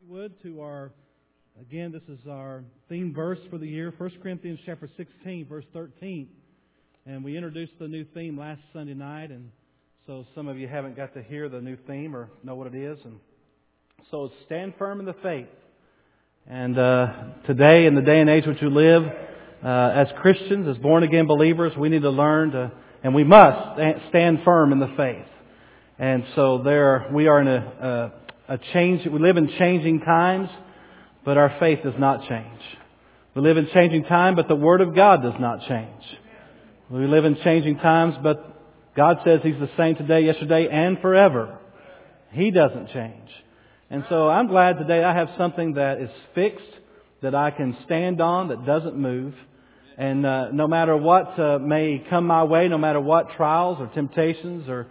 Would to our, again, this is our theme verse for the year, 1 Corinthians chapter 16, verse 13. And we introduced the new theme last Sunday night, and so some of you haven't got to hear the new theme or know what it is. And so it's stand firm in the faith. And today, in the day and age which we live, as Christians, as born-again believers, we need to learn to, and we must stand firm in the faith. And so we are in a change. We live in changing times, but our faith does not change. We live in changing time, but the Word of God does not change. We live in changing times, but God says He's the same today, yesterday, and forever. He doesn't change. And so I'm glad today I have something that is fixed, that I can stand on, that doesn't move. And no matter what may come my way, no matter what trials or temptations or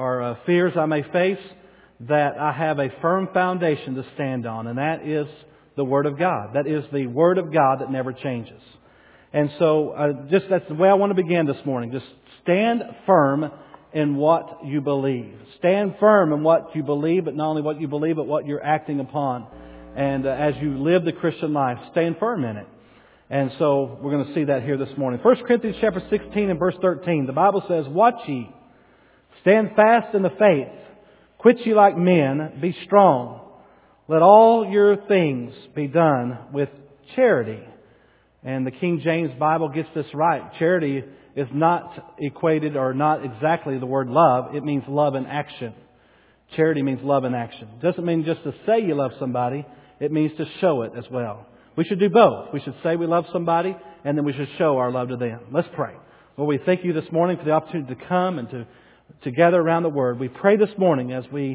fears I may face, that I have a firm foundation to stand on, and that is the Word of God. That is the Word of God that never changes. And so, that's the way I want to begin this morning. Just stand firm in what you believe. Stand firm in what you believe, but not only what you believe, but what you're acting upon. And as you live the Christian life, stand firm in it. And so, we're going to see that here this morning. 1 Corinthians chapter 16 and verse 13. The Bible says, "Watch ye, stand fast in the faith. Quit ye like men, be strong. Let all your things be done with charity." And the King James Bible gets this right. Charity is not equated or not exactly the word love. It means love in action. Charity means love in action. It doesn't mean just to say you love somebody. It means to show it as well. We should do both. We should say we love somebody, and then we should show our love to them. Let's pray. Lord, we thank you this morning for the opportunity to come and to gather around the Word. We pray this morning as we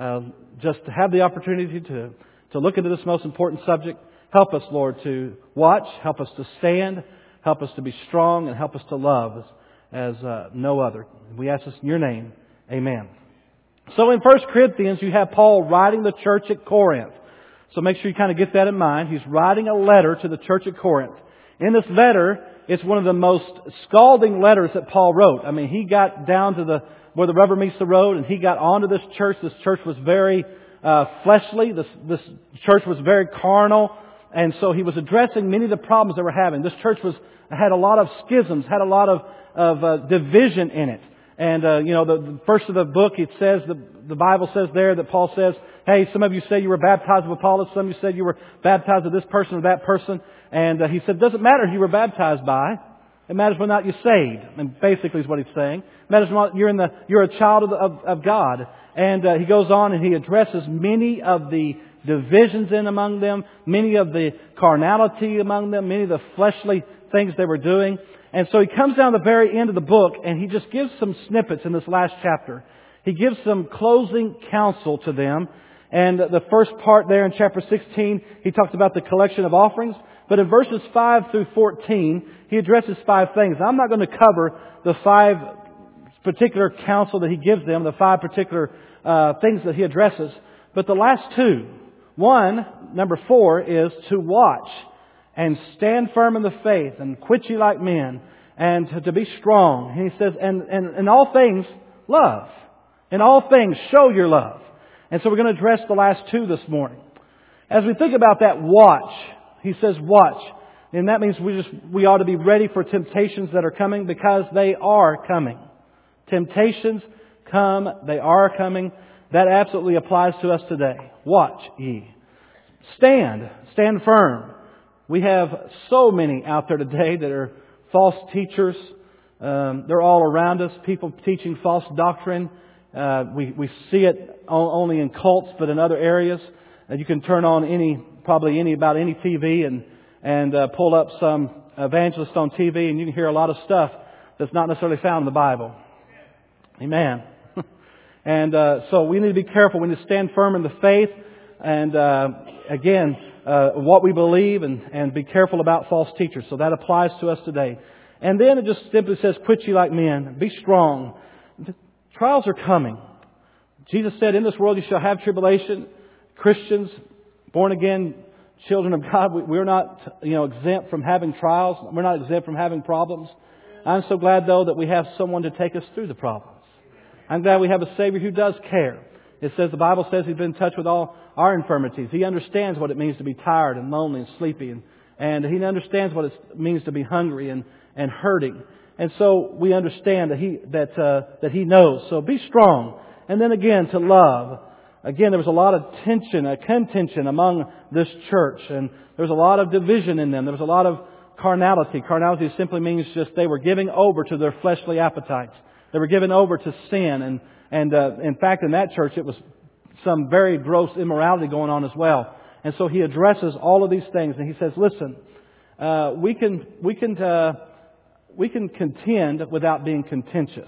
just have the opportunity to look into this most important subject. Help us, Lord, to watch. Help us to stand. Help us to be strong. And help us to love as no other. We ask this in your name. Amen. So in 1 Corinthians, you have Paul writing the church at Corinth. So make sure you kind of get that in mind. He's writing a letter to the church at Corinth. In this letter, it's one of the most scalding letters that Paul wrote. I mean, he got down to where the rubber meets the road, and he got onto this church. This church was very fleshly. This church was very carnal. And so he was addressing many of the problems they were having. This church had a lot of schisms, had a lot of division in it. And, the first of the book, it says, the Bible says there that Paul says, hey, some of you say you were baptized of Apollos. Some of you said you were baptized of this person or that person. And he said, it doesn't matter who you were baptized by. It matters whether or not you're saved. And basically is what he's saying. It matters whether or not you're a child of God. And he goes on and he addresses many of the divisions in among them, many of the carnality among them, many of the fleshly things they were doing. And so he comes down to the very end of the book and he just gives some snippets in this last chapter. He gives some closing counsel to them. And the first part there in chapter 16, he talks about the collection of offerings. But in verses 5 through 14, he addresses 5 things. I'm not going to cover the 5 particular counsel that he gives them, the 5 particular things that he addresses. But the last 2, number 4, is to watch and stand firm in the faith and quit ye like men and to be strong. And he says, and in all things, love. In all things, show your love. And so we're going to address the last 2 this morning. As we think about that watch, he says watch. And that means we ought to be ready for temptations that are coming because they are coming. Temptations come, they are coming. That absolutely applies to us today. Watch ye. Stand firm. We have so many out there today that are false teachers. They're all around us. People teaching false doctrine. We see it only in cults, but in other areas. You can turn on about any TV and pull up some evangelist on TV, and you can hear a lot of stuff that's not necessarily found in the Bible. Amen. And so we need to be careful. We need to stand firm in the faith, and again, what we believe, and be careful about false teachers. So that applies to us today. And then it just simply says, quit ye like men, be strong. The trials are coming. Jesus said, in this world you shall have tribulation. Christians, born again children of God, we're not exempt from having trials. We're not exempt from having problems. I'm so glad, though, that we have someone to take us through the problems. I'm glad we have a Savior who does care. It says, the Bible says He's been in touch with all our infirmities. He understands what it means to be tired and lonely and sleepy. And He understands what it means to be hungry and hurting. And so we understand that He knows. So be strong. And then again, to love. Again, there was a lot of tension, a contention among this church. And there was a lot of division in them. There was a lot of carnality. Carnality simply means just they were giving over to their fleshly appetites. They were given over to sin. And in fact, in that church, it was some very gross immorality going on as well. And so He addresses all of these things. And He says, listen, we can contend without being contentious.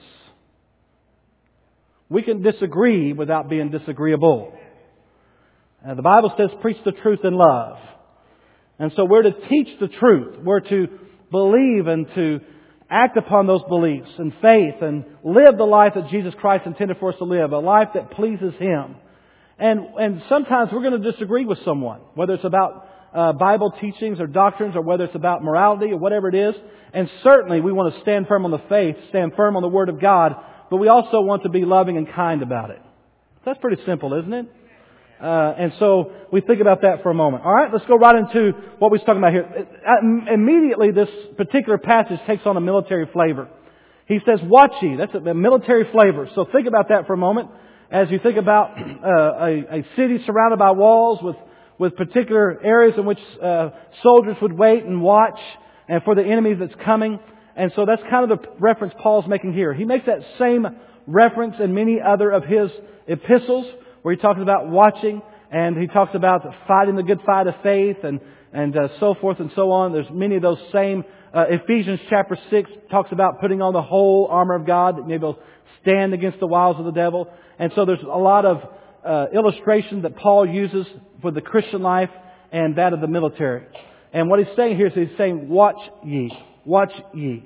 We can disagree without being disagreeable. The Bible says, preach the truth in love. And so we're to teach the truth. We're to believe and to act upon those beliefs and faith and live the life that Jesus Christ intended for us to live, a life that pleases Him. And sometimes we're going to disagree with someone, whether it's about Bible teachings or doctrines or whether it's about morality or whatever it is. And certainly we want to stand firm on the faith, stand firm on the Word of God, but we also want to be loving and kind about it. That's pretty simple, isn't it? And so we think about that for a moment. All right, let's go right into what we're talking about here. Immediately, this particular passage takes on a military flavor. He says, watch ye. That's a military flavor. So think about that for a moment. As you think about a city surrounded by walls with particular areas in which soldiers would wait and watch and for the enemy that's coming. And so that's kind of the reference Paul's making here. He makes that same reference in many other of his epistles where he talks about watching and he talks about fighting the good fight of faith and so forth and so on. There's many of those same. Ephesians chapter 6 talks about putting on the whole armor of God that maybe will stand against the wiles of the devil. And so there's a lot of illustration that Paul uses for the Christian life and that of the military. And what he's saying here is he's saying, watch ye. Watch ye.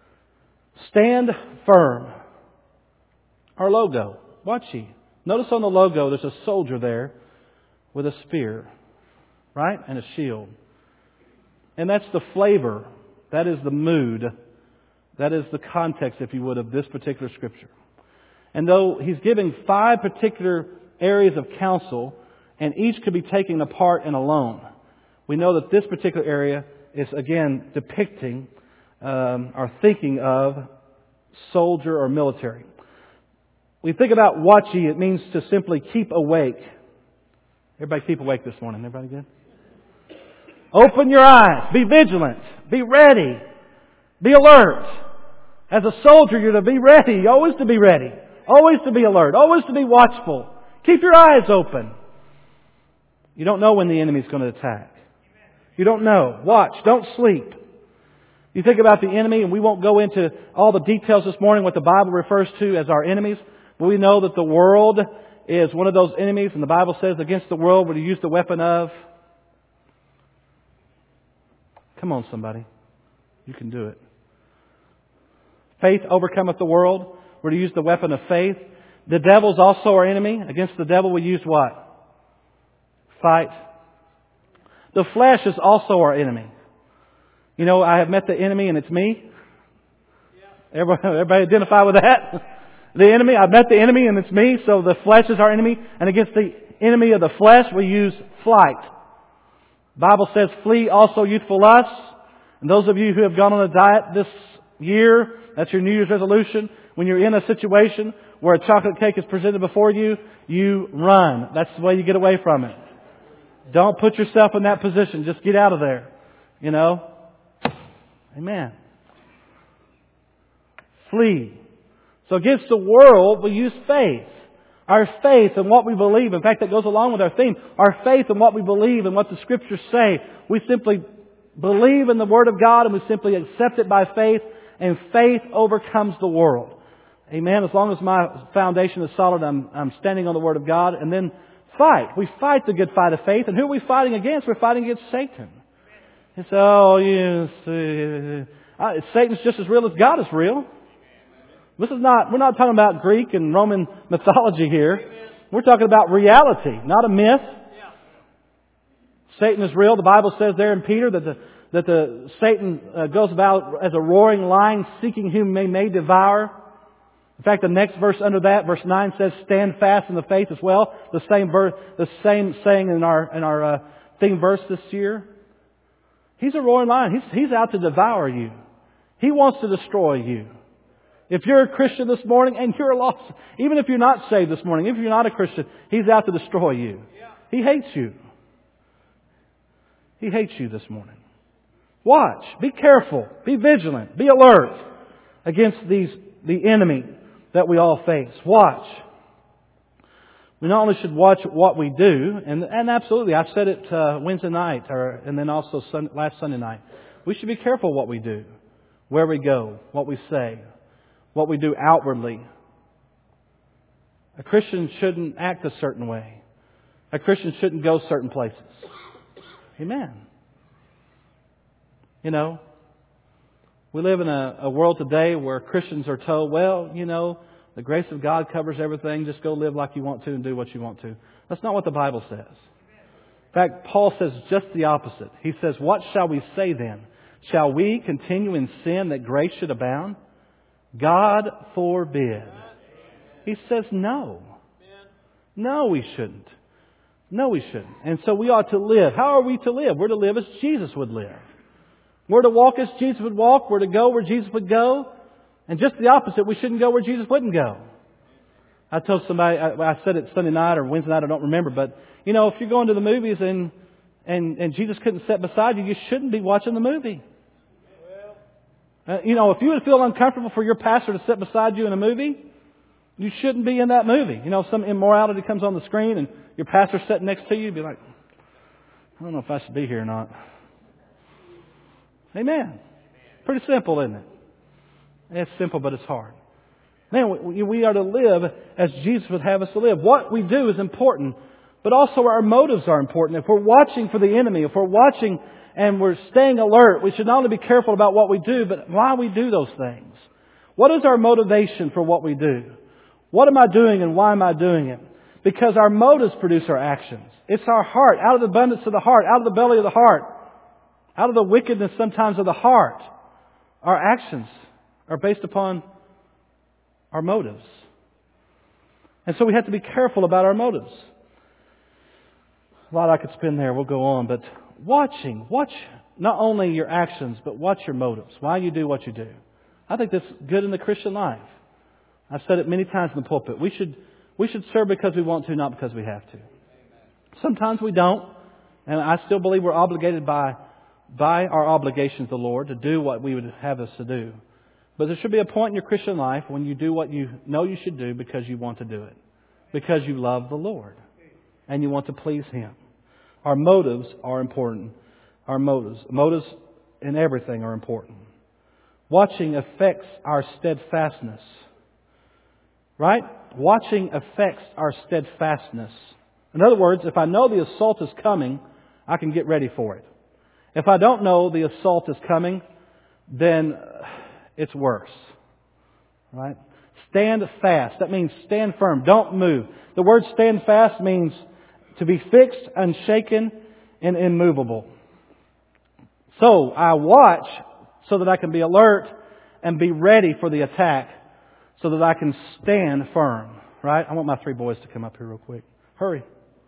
Stand firm. Our logo. Watch ye. Notice on the logo there's a soldier there with a spear, right? And a shield. And that's the flavor. That is the mood. That is the context, if you would, of this particular scripture. And though he's giving 5 particular areas of counsel, and each could be taken apart and alone, we know that this particular area is, again, depicting or thinking of soldier or military. We think about watch ye, it means to simply keep awake. Everybody keep awake this morning. Everybody good? Open your eyes. Be vigilant. Be ready. Be alert. As a soldier, you're to be ready. Always to be ready. Always to be alert. Always to be watchful. Keep your eyes open. You don't know when the enemy's going to attack. You don't know. Watch. Don't sleep. You think about the enemy, and we won't go into all the details this morning, what the Bible refers to as our enemies. But we know that the world is one of those enemies, and the Bible says against the world we're to use the weapon of... Come on, somebody. You can do it. Faith overcometh the world. We're to use the weapon of faith. The devil's also our enemy. Against the devil we use what? Fight. The flesh is also our enemy. You know, I have met the enemy and it's me. Everybody identify with that? The enemy, I've met the enemy and it's me. So the flesh is our enemy. And against the enemy of the flesh we use flight. The Bible says, flee also youthful lusts. And those of you who have gone on a diet this year, that's your New Year's resolution. When you're in a situation where a chocolate cake is presented before you, you run. That's the way you get away from it. Don't put yourself in that position. Just get out of there. You know? Amen. Flee. So against the world, we use faith. Our faith and what we believe. In fact, that goes along with our theme. Our faith and what we believe and what the Scriptures say. We simply believe in the Word of God and we simply accept it by faith. And faith overcomes the world. Amen. As long as my foundation is solid, I'm standing on the Word of God. And then fight. We fight the good fight of faith. And who are we fighting against? We're fighting against Satan. And so, Satan's just as real as God is real. We're not talking about Greek and Roman mythology here. We're talking about reality, not a myth. Satan is real. The Bible says there in Peter that Satan goes about as a roaring lion seeking whom he may devour. In fact, the next verse under that, verse 9 says, stand fast in the faith as well. The same saying in our theme verse this year. He's a roaring lion. He's out to devour you. He wants to destroy you. If you're a Christian this morning and you're lost, even if you're not saved this morning, if you're not a Christian, He's out to destroy you. He hates you. He hates you this morning. Watch. Be careful. Be vigilant. Be alert against the enemy that we all face. Watch. We not only should watch what we do, and absolutely, I said it Wednesday night, and then also last Sunday night. We should be careful what we do, where we go, what we say, what we do outwardly. A Christian shouldn't act a certain way. A Christian shouldn't go certain places. Amen. You know, we live in a world today where Christians are told, well, you know, the grace of God covers everything. Just go live like you want to and do what you want to. That's not what the Bible says. In fact, Paul says just the opposite. He says, what shall we say then? Shall we continue in sin that grace should abound? God forbid. He says no. No, we shouldn't. No, we shouldn't. And so we ought to live. How are we to live? We're to live as Jesus would live. We're to walk as Jesus would walk. We're to go where Jesus would go. And just the opposite, we shouldn't go where Jesus wouldn't go. I told somebody, I said it Sunday night or Wednesday night, I don't remember, but, you know, if you're going to the movies and Jesus couldn't sit beside you, you shouldn't be watching the movie. You know, if you would feel uncomfortable for your pastor to sit beside you in a movie, you shouldn't be in that movie. You know, if some immorality comes on the screen and your pastor's sitting next to you, you'd be like, I don't know if I should be here or not. Amen. Pretty simple, isn't it? It's simple, but it's hard. Man, we are to live as Jesus would have us to live. What we do is important, but also our motives are important. If we're watching for the enemy, if we're watching and we're staying alert, we should not only be careful about what we do, but why we do those things. What is our motivation for what we do? What am I doing and why am I doing it? Because our motives produce our actions. It's our heart. Out of the abundance of the heart, out of the belly of the heart, out of the wickedness sometimes of the heart, our actions are based upon our motives. And so we have to be careful about our motives. A lot I could spend there. We'll go on. But watch not only your actions, but watch your motives. Why you do what you do. I think that's good in the Christian life. I've said it many times in the pulpit. We should serve because we want to, not because we have to. Sometimes we don't. And I still believe we're obligated by our obligations to the Lord to do what we would have us to do. But there should be a point in your Christian life when you do what you know you should do because you want to do it. Because you love the Lord. And you want to please Him. Our motives are important. Our motives in everything are important. Watching affects our steadfastness. Right? Watching affects our steadfastness. In other words, if I know the assault is coming, I can get ready for it. If I don't know the assault is coming, then it's worse. Right? Stand fast. That means stand firm. Don't move. The word stand fast means to be fixed, unshaken, and immovable. So I watch so that I can be alert and be ready for the attack so that I can stand firm. Right? I want my 3 boys to come up here real quick. Hurry.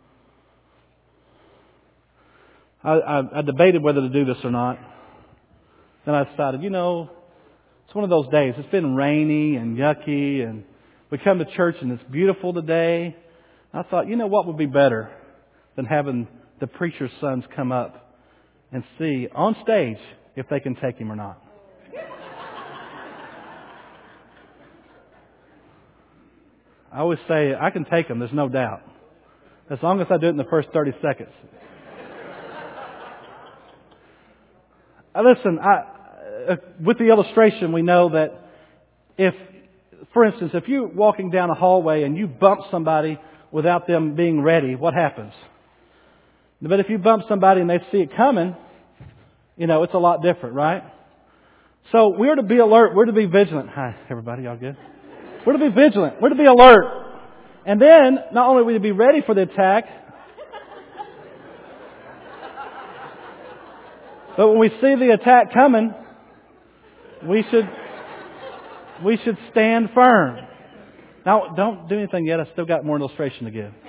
I debated whether to do this or not. Then I decided, it's one of those days. It's been rainy and yucky, and we come to church and it's beautiful today. I thought, what would be better than having the preacher's sons come up and see on stage if they can take him or not. I always say, I can take them, there's no doubt. As long as I do it in the first 30 seconds. Listen, with the illustration, we know that for instance, if you're walking down a hallway and you bump somebody without them being ready, what happens? But if you bump somebody and they see it coming, it's a lot different, right? So we're to be alert. We're to be vigilant. Hi, everybody. Y'all good? We're to be vigilant. We're to be alert. And then, not only are we to be ready for the attack, but when we see the attack coming, we should stand firm. Now, don't do anything yet. I still got more illustration to give.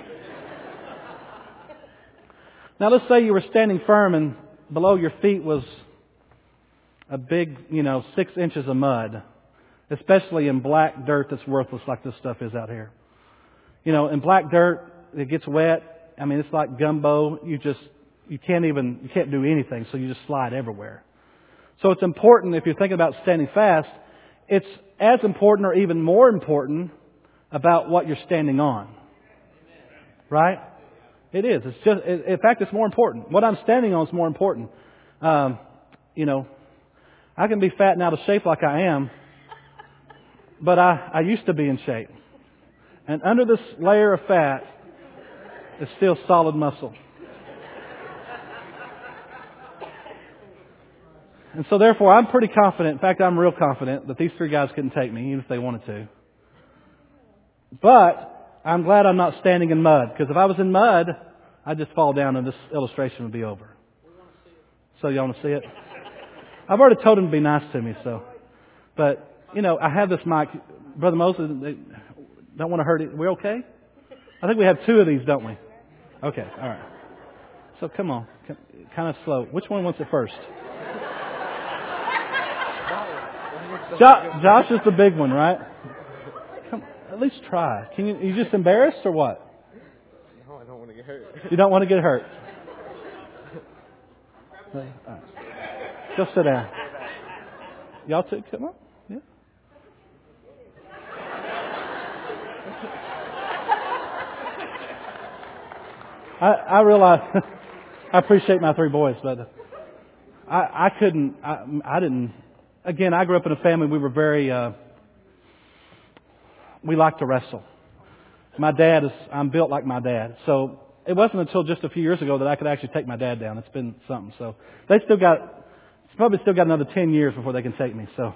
Now, let's say you were standing firm and below your feet was a big, 6 inches of mud, especially in black dirt that's worthless like this stuff is out here. In black dirt, it gets wet. I mean, it's like gumbo. You can't do anything, so you just slide everywhere. So it's important, if you're thinking about standing fast, it's as important or even more important about what you're standing on. Right? It is. In fact, it's more important. What I'm standing on is more important. I can be fat and out of shape like I am, but I used to be in shape. And under this layer of fat is still solid muscle. And so therefore, I'm pretty confident, in fact, I'm real confident that these 3 guys couldn't take me, even if they wanted to. But I'm glad I'm not standing in mud, because if I was in mud, I'd just fall down and this illustration would be over. So y'all want to see it? I've already told him to be nice to me, so. But, I have this mic. Brother Moses, they don't want to hurt it. We're okay? I think we have 2 of these, don't we? Okay, all right. So come on, kind of slow. Which one wants it first? Josh is the big one, right? Come, at least try. Are you just embarrassed or what? No, I don't want to get hurt. You don't want to get hurt? Right. Just sit down. Y'all two, come on. Yeah. I realize I appreciate my 3 boys, but I didn't. Again, I grew up in a family, we were very, we liked to wrestle. I'm built like my dad. So it wasn't until just a few years ago that I could actually take my dad down. It's been something. So it's probably still got another 10 years before they can take me. So,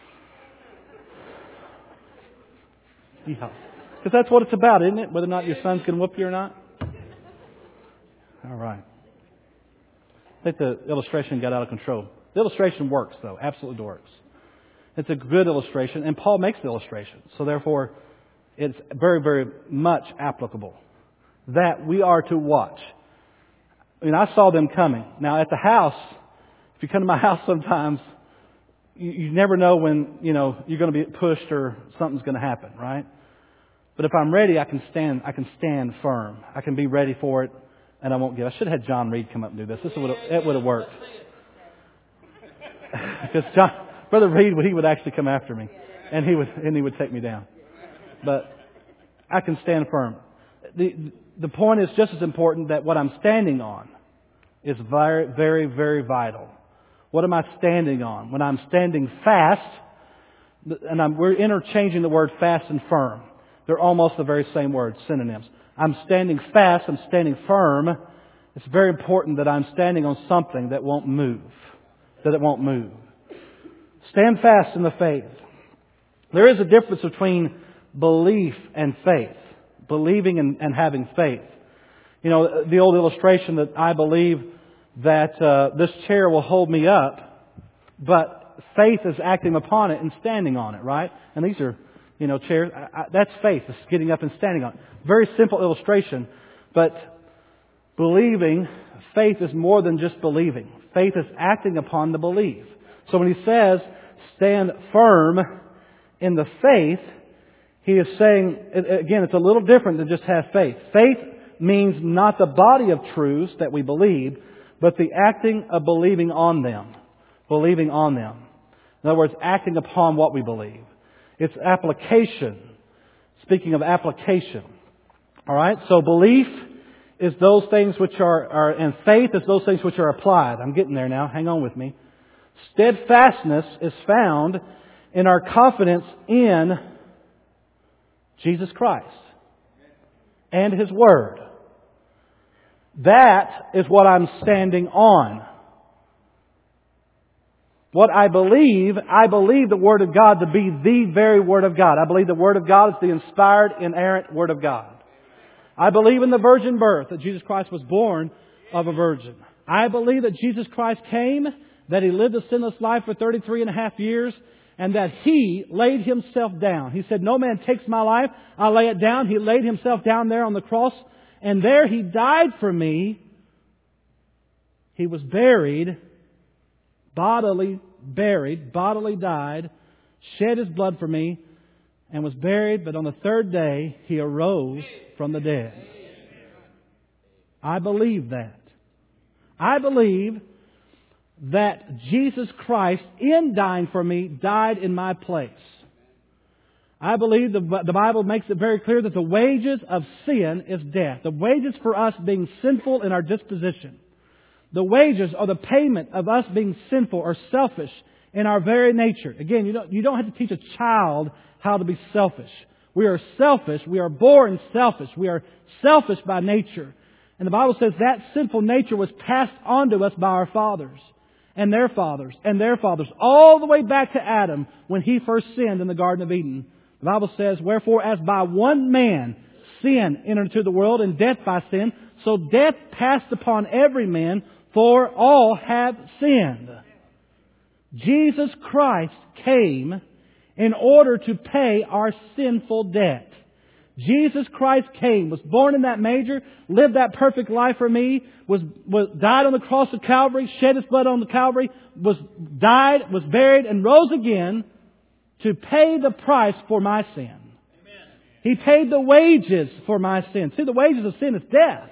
yeah. Because that's what it's about, isn't it? Whether or not your son's going to whoop you or not. All right. I think the illustration got out of control. The illustration works, though. Absolutely works. It's a good illustration, and Paul makes the illustration. So therefore, it's very, very much applicable. That we are to watch. I mean, I saw them coming. Now, at the house, if you come to my house sometimes, you never know when, you're going to be pushed or something's going to happen, right? But if I'm ready, I can stand firm. I can be ready for it, and I won't give. I should have had John Reed come up and do this. It would have worked. Because Brother Reed, he would actually come after me, and he would take me down. But I can stand firm. The point is just as important that what I'm standing on is very, very, very vital. What am I standing on? When I'm standing fast, and we're interchanging the word fast and firm. They're almost the very same words, synonyms. I'm standing fast, I'm standing firm. It's very important that I'm standing on something that won't move. That it won't move. Stand fast in the faith. There is a difference between belief and faith. Believing and having faith. The old illustration that I believe that this chair will hold me up, but faith is acting upon it and standing on it, right? And these are, chairs. That's faith. It's getting up and standing on it. Very simple illustration, but believing, faith is more than just believing. Faith is acting upon the belief. So when he says, stand firm in the faith, he is saying, again, it's a little different than just have faith. Faith means not the body of truths that we believe, but the acting of believing on them. Believing on them. In other words, acting upon what we believe. It's application. Speaking of application. Alright, so belief is those things which are, and faith is those things which are applied. I'm getting there now. Hang on with me. Steadfastness is found in our confidence in Jesus Christ and His Word. That is what I'm standing on. What I believe the Word of God to be the very Word of God. I believe the Word of God is the inspired, inerrant Word of God. I believe in the virgin birth, that Jesus Christ was born of a virgin. I believe that Jesus Christ came, that He lived a sinless life for 33 and a half years, and that He laid Himself down. He said, no man takes my life, I lay it down. He laid Himself down there on the cross, and there He died for me. He was buried, bodily died, shed His blood for me, and was buried, but on the third day He arose from the dead. I believe that. I believe that Jesus Christ, in dying for me, died in my place. I believe the Bible makes it very clear that the wages of sin is death. The wages for us being sinful in our disposition. The wages are the payment of us being sinful or selfish in our very nature. Again, you don't have to teach a child how to be selfish. We are selfish. We are born selfish. We are selfish by nature. And the Bible says that sinful nature was passed on to us by our fathers and their fathers and their fathers, all the way back to Adam when he first sinned in the Garden of Eden. The Bible says, wherefore as by one man sin entered into the world, and death by sin, so death passed upon every man, for all have sinned. Jesus Christ came in order to pay our sinful debt. Jesus Christ came, was born in that manger, lived that perfect life for me, died on the cross of Calvary, shed His blood on the Calvary, died, was buried, and rose again to pay the price for my sin. Amen. He paid the wages for my sin. See, the wages of sin is death.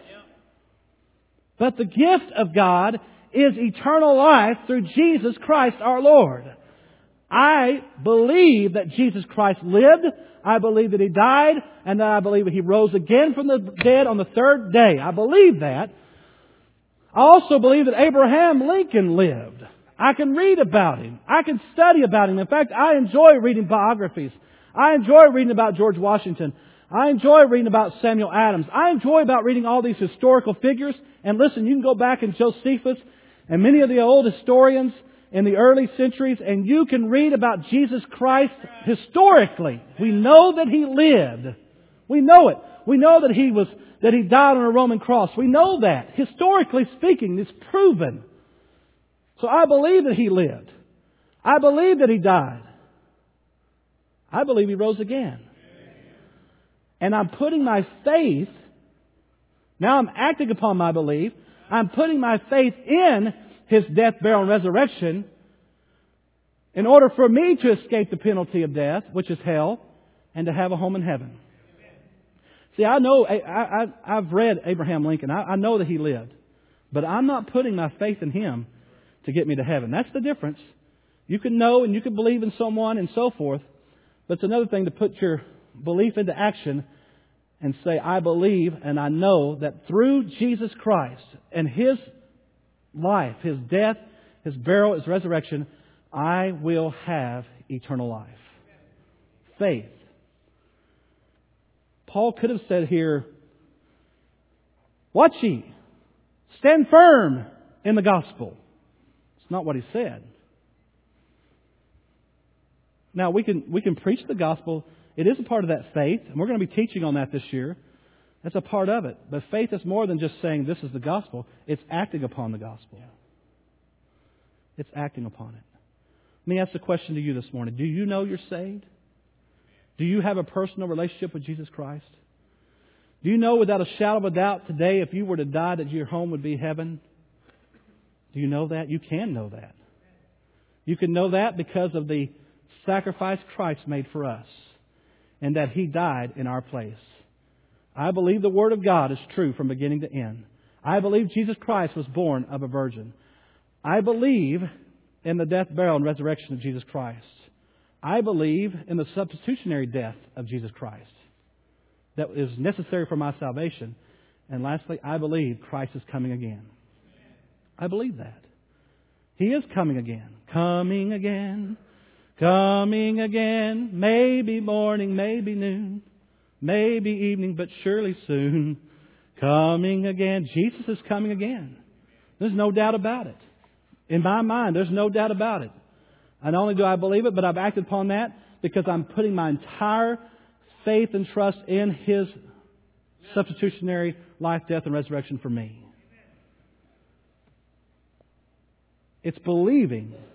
But the gift of God is eternal life through Jesus Christ our Lord. I believe that Jesus Christ lived. I believe that He died. And that I believe that He rose again from the dead on the third day. I believe that. I also believe that Abraham Lincoln lived. I can read about him. I can study about him. In fact, I enjoy reading biographies. I enjoy reading about George Washington. I enjoy reading about Samuel Adams. I enjoy about reading all these historical figures. And listen, you can go back in Josephus and many of the old historians in the early centuries, and you can read about Jesus Christ historically. We know that He lived. We know it. We know that He died on a Roman cross. We know that. Historically speaking, it's proven. So I believe that He lived. I believe that He died. I believe He rose again. And I'm putting my faith, now I'm acting upon my belief, I'm putting my faith in His death, burial, and resurrection in order for me to escape the penalty of death, which is hell, and to have a home in heaven. See, I know, I've read Abraham Lincoln. I know that he lived. But I'm not putting my faith in him to get me to heaven. That's the difference. You can know and you can believe in someone and so forth, but it's another thing to put your belief into action and say, I believe and I know that through Jesus Christ and His life, His death, His burial, His resurrection, I will have eternal life. Faith. Paul could have said here, watch ye, stand firm in the gospel. It's not what he said. Now, we can preach the gospel. It is a part of that faith, and we're going to be teaching on that this year. That's a part of it. But faith is more than just saying this is the gospel. It's acting upon the gospel. It's acting upon it. Let me ask the question to you this morning. Do you know you're saved? Do you have a personal relationship with Jesus Christ? Do you know without a shadow of a doubt today, if you were to die, that your home would be heaven? Do you know that? You can know that. You can know that because of the sacrifice Christ made for us and that He died in our place. I believe the Word of God is true from beginning to end. I believe Jesus Christ was born of a virgin. I believe in the death, burial, and resurrection of Jesus Christ. I believe in the substitutionary death of Jesus Christ that is necessary for my salvation. And lastly, I believe Christ is coming again. I believe that. He is coming again. Coming again. Coming again. Maybe morning, maybe noon. Maybe evening, but surely soon. Coming again. Jesus is coming again. There's no doubt about it. In my mind, there's no doubt about it. Not only do I believe it, but I've acted upon that because I'm putting my entire faith and trust in His substitutionary life, death, and resurrection for me. It's believing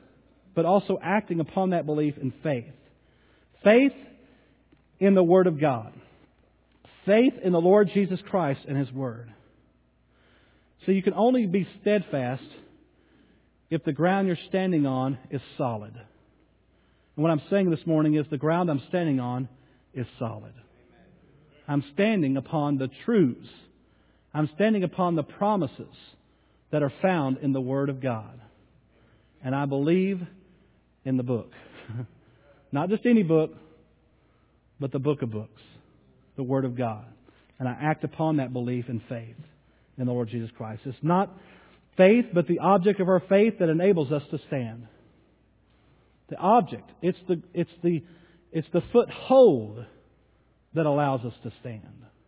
but also acting upon that belief in faith. Faith in the Word of God. Faith in the Lord Jesus Christ and His Word. So you can only be steadfast if the ground you're standing on is solid. And what I'm saying this morning is the ground I'm standing on is solid. I'm standing upon the truths. I'm standing upon the promises that are found in the Word of God. And I believe in the book. Not just any book, but the book of books. The Word of God. And I act upon that belief in faith in the Lord Jesus Christ. It's not faith, but the object of our faith that enables us to stand. The object. It's the foothold that allows us to stand.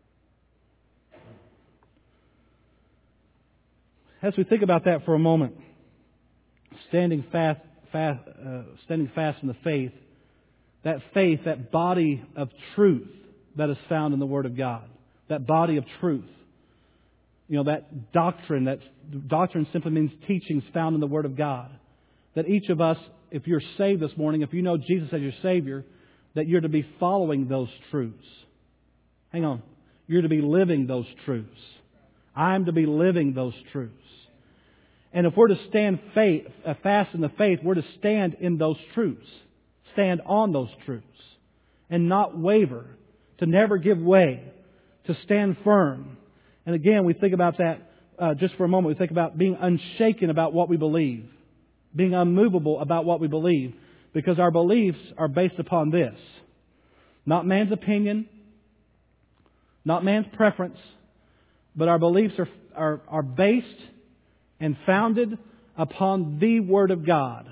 As we think about that for a moment, standing fast in the faith, that body of truth that is found in the Word of God, that body of truth, that doctrine simply means teachings found in the Word of God. That each of us, if you're saved this morning, if you know Jesus as your Savior, that you're to be following those truths. Hang on. You're to be living those truths. I'm to be living those truths. And if we're to stand fast in the faith, we're to stand in those truths. Stand on those truths. And not waver. To never give way. To stand firm. And again, we think about that just for a moment. We think about being unshaken about what we believe. Being unmovable about what we believe. Because our beliefs are based upon this. Not man's opinion. Not man's preference. But our beliefs are based and founded upon the Word of God.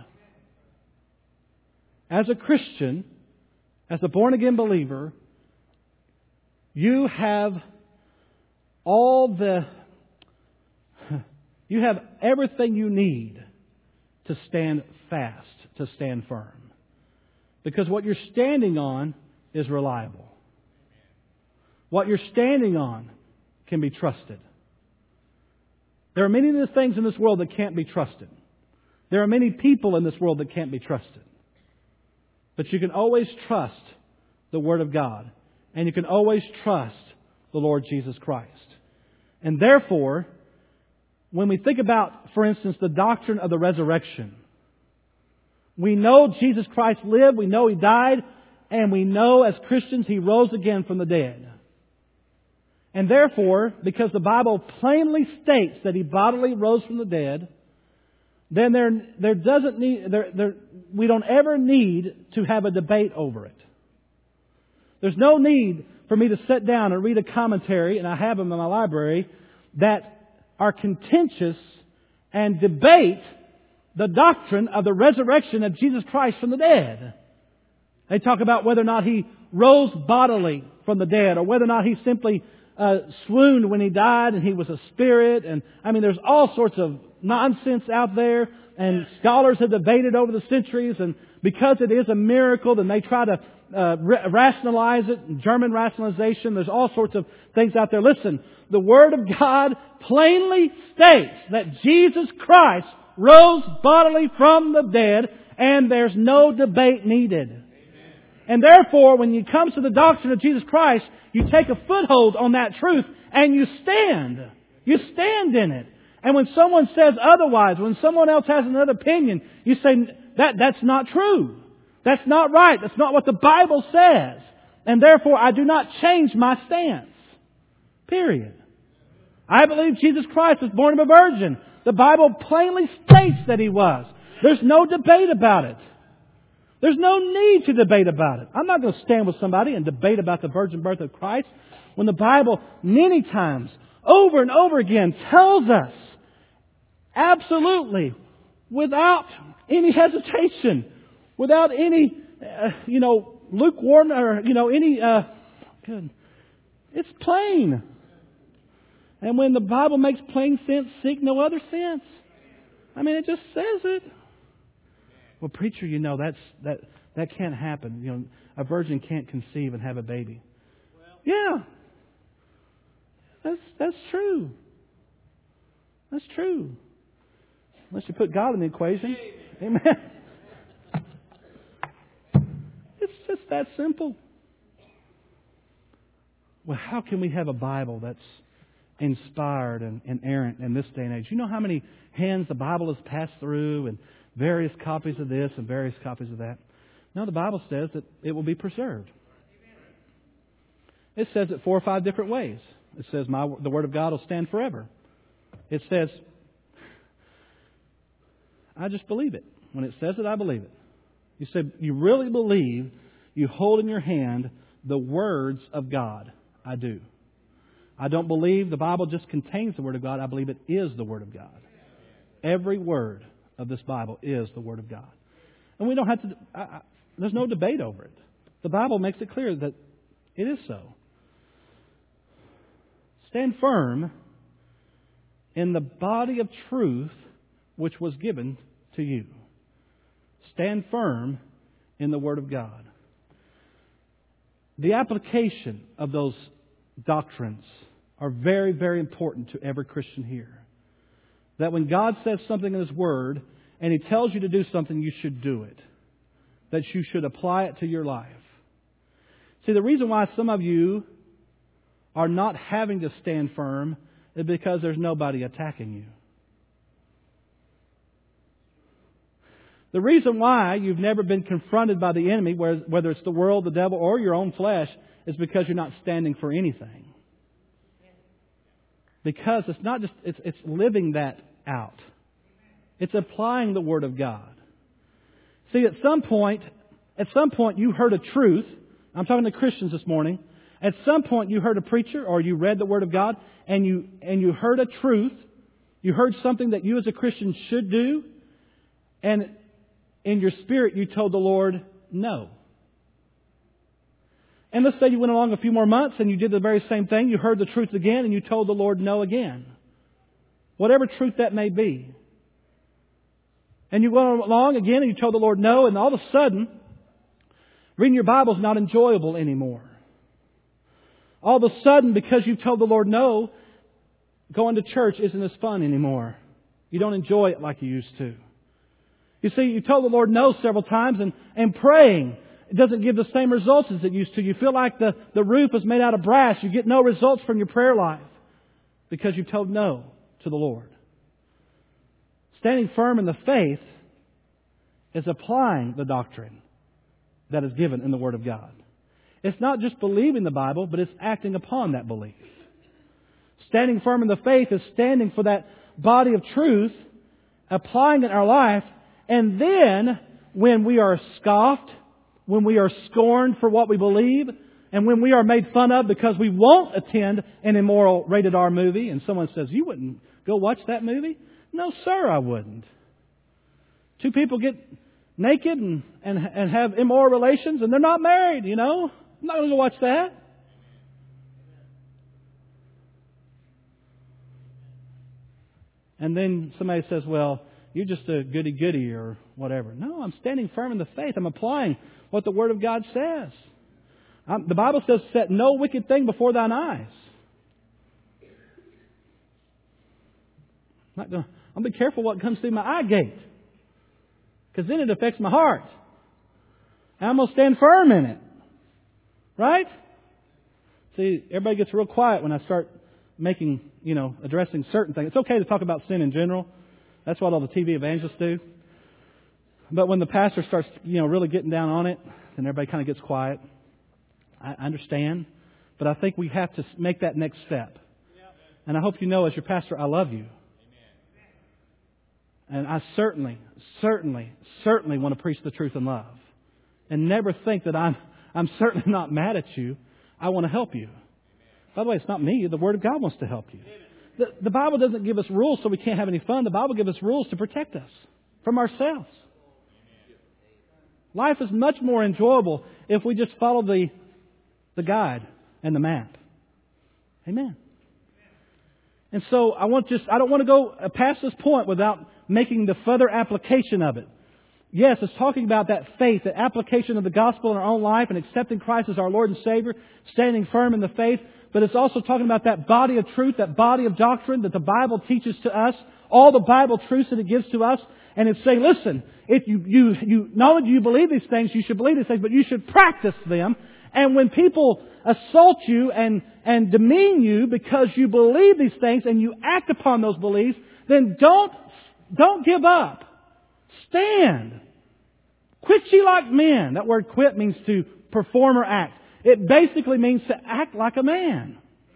As a Christian, as a born-again believer, you have everything you need to stand fast, to stand firm. Because what you're standing on is reliable. What you're standing on can be trusted. There are many of the things in this world that can't be trusted. There are many people in this world that can't be trusted. But you can always trust the Word of God. And you can always trust the Lord Jesus Christ. And therefore, when we think about, for instance, the doctrine of the resurrection, we know Jesus Christ lived, we know He died, and we know as Christians He rose again from the dead. And therefore, because the Bible plainly states that He bodily rose from the dead, then we don't ever need to have a debate over it. There's no need for me to sit down and read a commentary, and I have them in my library, that are contentious and debate the doctrine of the resurrection of Jesus Christ from the dead. They talk about whether or not He rose bodily from the dead, or whether or not He simply swooned when He died and He was a spirit. And there's all sorts of nonsense out there, and scholars have debated over the centuries, and because it is a miracle, then they try to rationalize it, German rationalization. There's all sorts of things out there. Listen, the Word of God plainly states that Jesus Christ rose bodily from the dead, and there's no debate needed. Amen. And therefore, when it comes to the doctrine of Jesus Christ, you take a foothold on that truth and you stand. You stand in it. And when someone says otherwise, when someone else has another opinion, you say, that's not true. That's not right. That's not what the Bible says. And therefore, I do not change my stance. Period. I believe Jesus Christ was born of a virgin. The Bible plainly states that He was. There's no debate about it. There's no need to debate about it. I'm not going to stand with somebody and debate about the virgin birth of Christ when the Bible many times, over and over again, tells us absolutely, without any hesitation, without any, lukewarm or, it's plain. And when the Bible makes plain sense, seek no other sense. It just says it. Well, preacher, that can't happen. A virgin can't conceive and have a baby. Yeah. That's true. That's true. Unless you put God in the equation. Amen. that simple. Well, how can we have a Bible that's inspired and inerrant in this day and age? You know how many hands the Bible has passed through, and various copies of this and various copies of that? No, the Bible says that it will be preserved. It says it 4 or 5 different ways. It says the Word of God will stand forever. It says, I just believe it. When it says it, I believe it. You said, you really believe you hold in your hand the words of God? I do. I don't believe the Bible just contains the Word of God. I believe it is the Word of God. Every word of this Bible is the Word of God. And we don't have to, there's no debate over it. The Bible makes it clear that it is so. Stand firm in the body of truth which was given to you. Stand firm in the Word of God. The application of those doctrines are very, very important to every Christian here. That when God says something in His Word and He tells you to do something, you should do it. That you should apply it to your life. See, the reason why some of you are not having to stand firm is because there's nobody attacking you. The reason why you've never been confronted by the enemy, whether it's the world, the devil, or your own flesh, is because you're not standing for anything. Because it's not just, it's living that out. It's applying the Word of God. See, at some point you heard a truth. I'm talking to Christians this morning. At some point you heard a preacher or you read the Word of God and you heard a truth. You heard something that you as a Christian should do. And in your spirit you told the Lord no. And let's say you went along a few more months and you did the very same thing. You heard the truth again and you told the Lord no again. Whatever truth that may be. And you went along again and you told the Lord no, and all of a sudden, reading your Bible is not enjoyable anymore. All of a sudden, because you've told the Lord no, going to church isn't as fun anymore. You don't enjoy it like you used to. You see, you told the Lord no several times, and praying, it doesn't give the same results as it used to. You feel like the roof is made out of brass. You get no results from your prayer life because you've told no to the Lord. Standing firm in the faith is applying the doctrine that is given in the Word of God. It's not just believing the Bible, but it's acting upon that belief. Standing firm in the faith is standing for that body of truth, applying it in our life, and then when we are scoffed, when we are scorned for what we believe, and when we are made fun of because we won't attend an immoral rated R movie, and someone says, "You wouldn't go watch that movie?" No, sir, I wouldn't. 2 people get naked and have immoral relations and they're not married, you know. I'm not going to go watch that. And then somebody says, "Well, you're just a goody-goody or whatever." No, I'm standing firm in the faith. I'm applying what the Word of God says. The Bible says, "Set no wicked thing before thine eyes." I'll be careful what comes through my eye gate. Because then it affects my heart. And I'm going to stand firm in it. Right? See, everybody gets real quiet when I start addressing certain things. It's okay to talk about sin in general. That's what all the TV evangelists do. But when the pastor starts, really getting down on it, then everybody kind of gets quiet. I understand. But I think we have to make that next step. And I hope you know, as your pastor, I love you. And I certainly want to preach the truth in love. And never think that I'm certainly not mad at you. I want to help you. By the way, it's not me. The Word of God wants to help you. The Bible doesn't give us rules so we can't have any fun. The Bible gives us rules to protect us from ourselves. Life is much more enjoyable if we just follow the guide and the map. Amen. And so I don't want to go past this point without making the further application of it. Yes, it's talking about that faith, the application of the gospel in our own life and accepting Christ as our Lord and Savior, standing firm in the faith. But it's also talking about that body of truth, that body of doctrine that the Bible teaches to us all the Bible truths that it gives to us, and it's saying, listen, if you not only do you believe these things, you should believe these things, but you should practice them. And when people assault you and demean you because you believe these things and you act upon those beliefs, then don't give up. Stand. Quit ye like men. That word quit means to perform or act. It basically means to act like a man.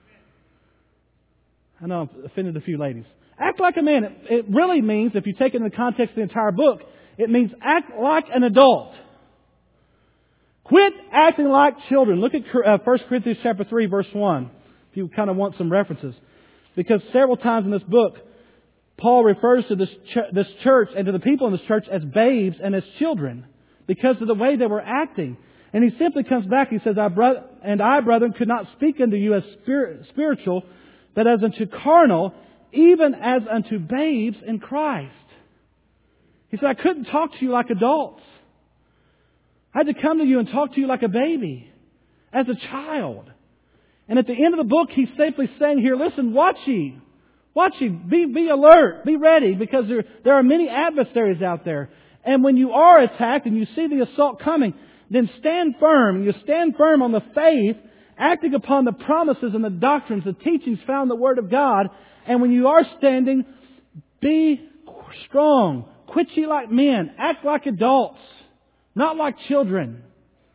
I know I've offended a few ladies. Act like a man. It really means, if you take it in the context of the entire book, it means act like an adult. Quit acting like children. Look at 1 Corinthians chapter 3, verse 1, if you kind of want some references. Because several times in this book, Paul refers to this church and to the people in this church as babes and as children because of the way they were acting. And he simply comes back, he says, I, brethren, could not speak unto you as spiritual, but as unto carnal, even as unto babes in Christ. He said, I couldn't talk to you like adults. I had to come to you and talk to you like a baby, as a child. And at the end of the book, he's simply saying here, listen, watch ye. Watch ye. Be alert. Be ready, because there are many adversaries out there. And when you are attacked and you see the assault coming, then stand firm. You stand firm on the faith, acting upon the promises and the doctrines, the teachings found in the Word of God. And when you are standing, be strong. Quit ye like men. Act like adults. Not like children.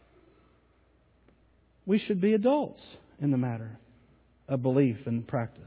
We should be adults in the matter of belief and practice.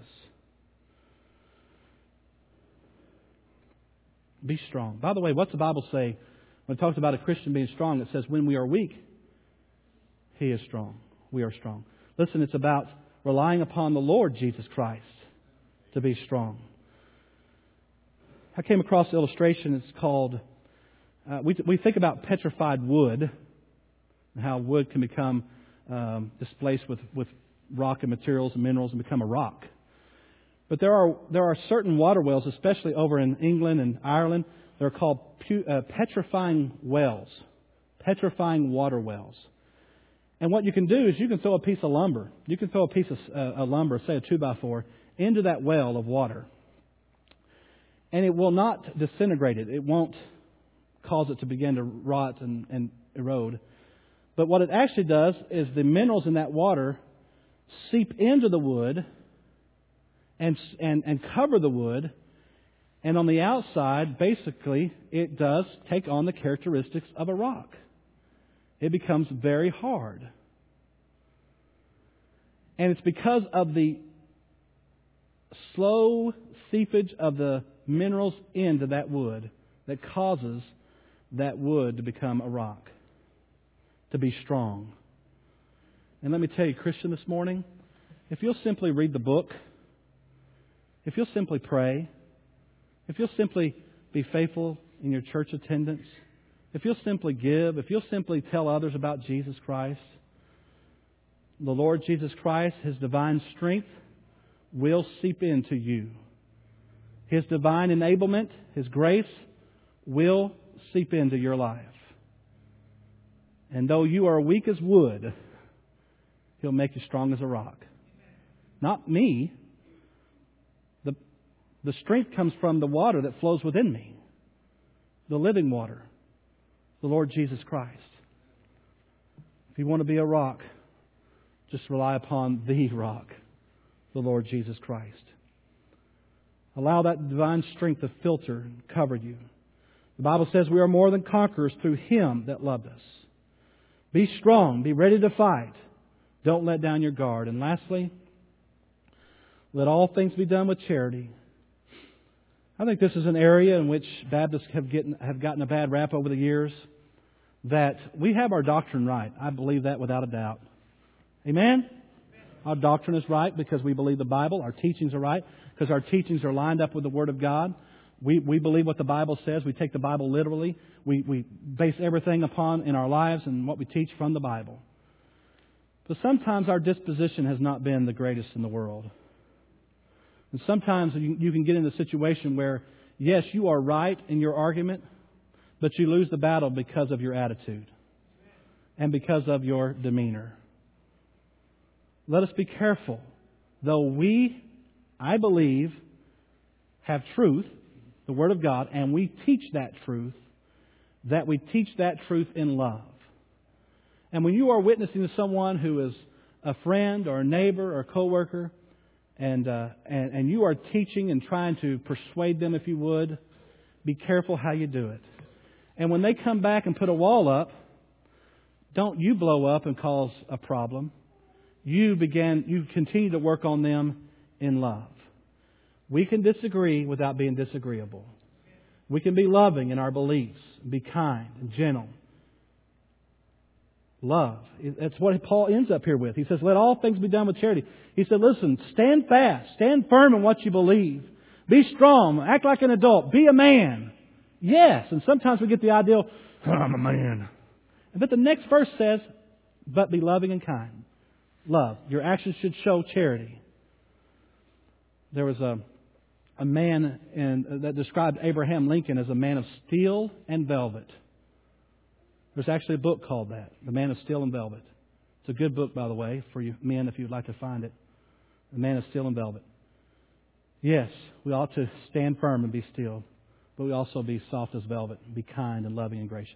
Be strong. By the way, what's the Bible say when it talks about a Christian being strong? It says, when we are weak, He is strong. We are strong. Listen, it's about relying upon the Lord Jesus Christ to be strong. I came across an illustration. It's called, we think about petrified wood, and how wood can become displaced with rock and materials and minerals and become a rock. But there are certain water wells, especially over in England and Ireland, they're called petrifying wells, petrifying water wells. And what you can do is you can throw a piece of lumber, you can throw a piece of lumber, say a 2x4, into that well of water. And it will not disintegrate it. It won't cause it to begin to rot and erode. But what it actually does is the minerals in that water seep into the wood and cover the wood. And on the outside, basically, it does take on the characteristics of a rock. It becomes very hard. And it's because of the slow seepage of the minerals into that wood that causes that wood to become a rock, to be strong. And let me tell you, Christian, this morning, if you'll simply read the book, if you'll simply pray, if you'll simply be faithful in your church attendance, if you'll simply give, if you'll simply tell others about Jesus Christ, the Lord Jesus Christ, His divine strength will seep into you. His divine enablement, His grace will seep into your life. And though you are weak as wood, He'll make you strong as a rock. Not me. The strength comes from the water that flows within me. The living water. The Lord Jesus Christ. If you want to be a rock, just rely upon the rock, the Lord Jesus Christ. Allow that divine strength to filter and cover you. The Bible says we are more than conquerors through Him that loved us. Be strong. Be ready to fight. Don't let down your guard. And lastly, let all things be done with charity. I think this is an area in which Baptists have gotten a bad rap over the years. That we have our doctrine right. I believe that without a doubt. Amen? Our doctrine is right because we believe the Bible. Our teachings are right because our teachings are lined up with the Word of God. We believe what the Bible says. We take the Bible literally. We base everything upon in our lives and what we teach from the Bible. But sometimes our disposition has not been the greatest in the world. And sometimes you can get in a situation where, yes, you are right in your argument, but you lose the battle because of your attitude and because of your demeanor. Let us be careful. Though we, I believe, have truth the Word of God, and we teach that truth, that we teach that truth in love. And when you are witnessing to someone who is a friend or a neighbor or a coworker, and you are teaching and trying to persuade them, if you would, be careful how you do it. And when they come back and put a wall up, don't you blow up and cause a problem. You continue to work on them in love. We can disagree without being disagreeable. We can be loving in our beliefs, be kind and gentle. Love. That's what Paul ends up here with. He says, let all things be done with charity. He said, listen, stand fast, stand firm in what you believe. Be strong, act like an adult, be a man. Yes, and sometimes we get the idea, I'm a man. But the next verse says, but be loving and kind. Love. Your actions should show charity. There was a man that described Abraham Lincoln as a man of steel and velvet. There's actually a book called that, The Man of Steel and Velvet. It's a good book, by the way, for you men if you'd like to find it. The Man of Steel and Velvet. Yes, we ought to stand firm and be still, but we also be soft as velvet, be kind and loving and gracious.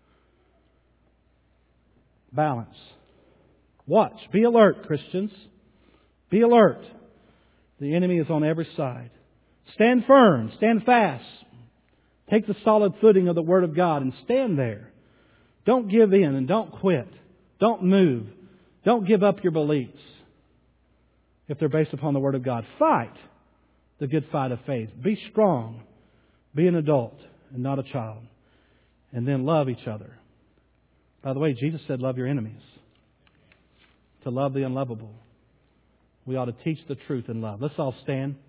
Balance. Watch. Be alert, Christians. Be alert. The enemy is on every side. Stand firm. Stand fast. Take the solid footing of the Word of God and stand there. Don't give in and don't quit. Don't move. Don't give up your beliefs if they're based upon the Word of God. Fight the good fight of faith. Be strong. Be an adult and not a child. And then love each other. By the way, Jesus said, love your enemies. To love the unlovable. We ought to teach the truth in love. Let's all stand.